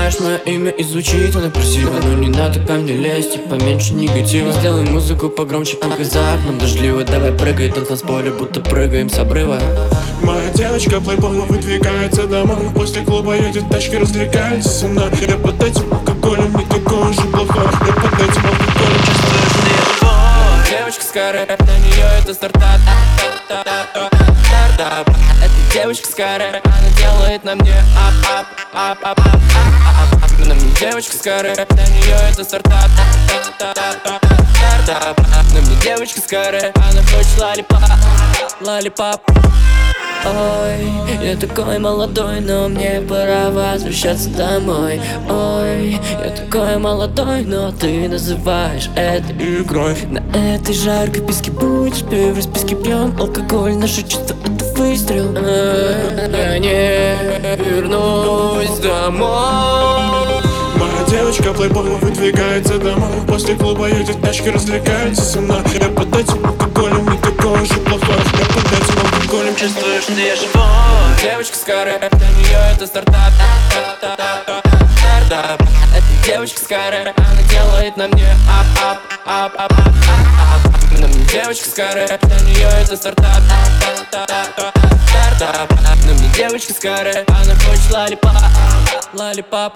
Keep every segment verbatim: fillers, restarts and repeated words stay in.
знаешь мое имя и звучит оно красиво, но не надо ко мне лезть и поменьше негатива. Сделай музыку погромче, только за окном дождливо. Давай прыгай, на танцполе, будто прыгаем с обрыва. Моя девочка плейбоя выдвигается домой. После клуба едет тачка, развлекается со мной. Я под этим алкоголем не такой же плохой. Я под этим алкоголем чувствую, что я живой. Девочка с каре, на нее это стартап. Стартап. Это девочка с каре, она делает на мне ап ап ап ап ап. На мне девочка с каре, на нее это стартап. Стартап. На мне девочка с каре, она хочет лалипап, лалипап. Ой, я такой молодой, но мне пора возвращаться домой. Ой, я такой молодой, но ты называешь это игрой. На этой жаркой песке будешь пей, в расписке пьем алкоголь. Наше чувство — это выстрел. Я не вернусь домой. Моя девочка плейбоя выдвигается домой. После клуба едет тачка, развлекается со мной. Я под этим алкоголем не такой же плохой. Я под этим алкоголем чувствую, что я живой. Девочка с каре, для нее это стартап. Стартап. Это девочка с каре, она делает на мне ап ап ап ап ап. На мне девочка с каре, для нее это стартап. Стартап. На мне девочка с каре, она хочет лалипап, лалипап.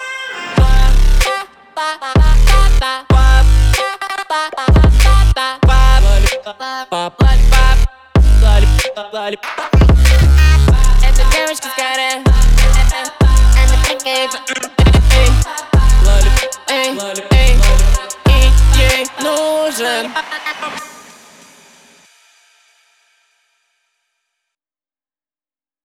Это девочка с каре, она прыгает. Лалип, эй, эй, ей нужен